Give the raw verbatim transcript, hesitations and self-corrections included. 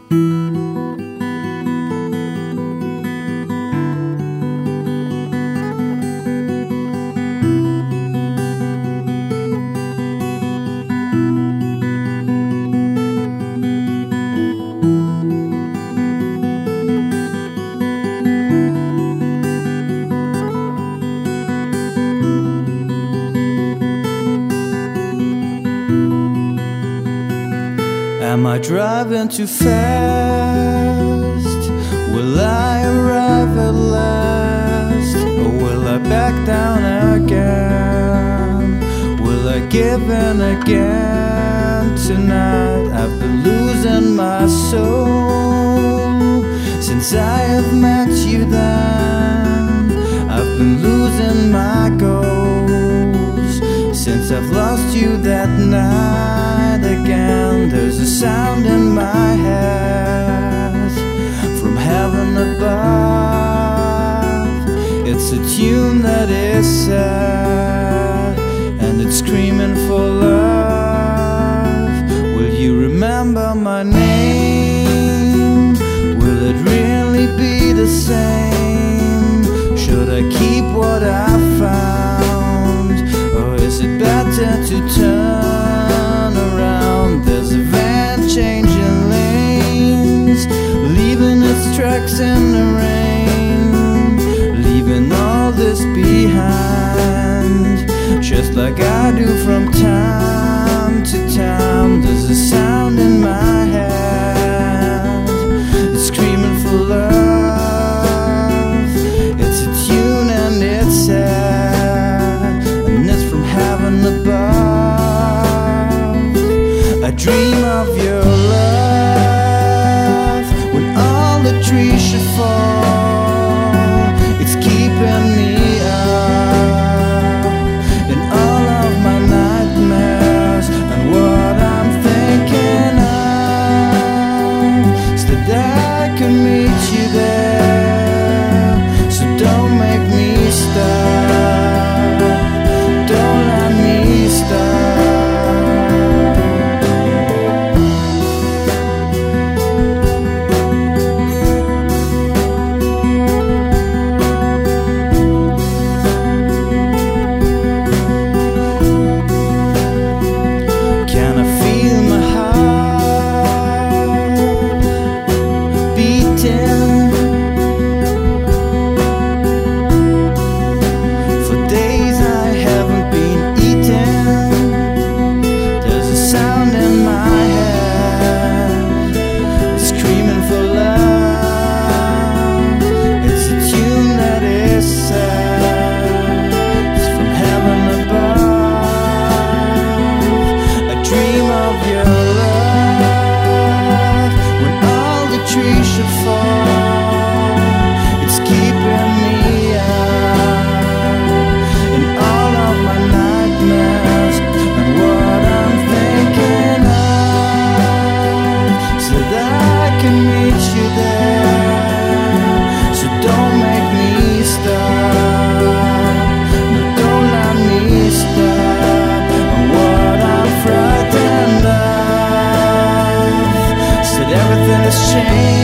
Am I driving too fast? Will I arrive at last? Or will I back down again? Will I give in again tonight? I've been losing my soul since I have met you then. I've been losing my goals since I've lost you that night again. There's a sound in my head from heaven above. It's a tune that is sad and it's screaming for love. Will you remember my name? Will it really be the same? Should I keep what I found? Or is it better to turn around? There's a van changing lanes, leaving its tracks in the rain, leaving all this behind, just like I do from time to time. There's a sound in my head, it's screaming for love. It's a tune and it's sad, and it's from heaven above. I dream of your love when all the trees should fall. It's keeping me up in all of my nightmares, and what I'm thinking of is that I can meet you there. So don't make me stop, don't let me stop. Can I feel my heart beating? For days I haven't been eating. There's a sound in my head, it's screaming for love. It's a tune that is sad, it's from heaven above. I dream of your love when all the trees should fall. It's keeping me up in all of my nightmares, and what I'm thinking of so that I can meet you there. So don't make me stop, no, don't let me stop on what I'm frightened of. Said everything has changed.